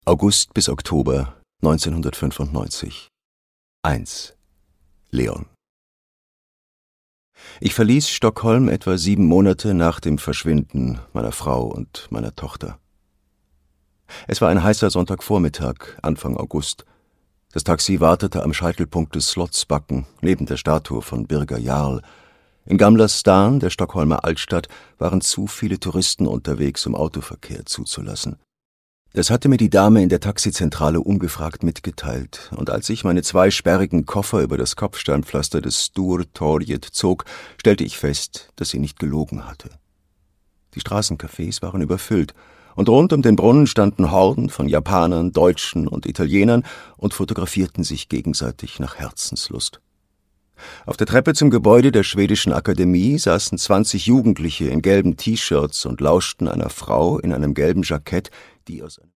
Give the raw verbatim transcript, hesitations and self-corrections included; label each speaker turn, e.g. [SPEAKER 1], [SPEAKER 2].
[SPEAKER 1] August bis Oktober neunzehnhundertfünfundneunzig. eins. Leon. Ich verließ Stockholm etwa sieben Monate nach dem Verschwinden meiner Frau und meiner Tochter. Es war ein heißer Sonntagvormittag, Anfang August. Das Taxi wartete am Scheitelpunkt des Slottsbacken, neben der Statue von Birger Jarl. In Gamla stan, der Stockholmer Altstadt, waren zu viele Touristen unterwegs, um Autoverkehr zuzulassen. Das hatte mir die Dame in der Taxizentrale ungefragt mitgeteilt, und als ich meine zwei sperrigen Koffer über das Kopfsteinpflaster des Sturtorget zog, stellte ich fest, dass sie nicht gelogen hatte. Die Straßencafés waren überfüllt, und rund um den Brunnen standen Horden von Japanern, Deutschen und Italienern und fotografierten sich gegenseitig nach Herzenslust. Auf der Treppe zum Gebäude der Schwedischen Akademie saßen zwanzig Jugendliche in gelben T-Shirts und lauschten einer Frau in einem gelben Jackett, die aus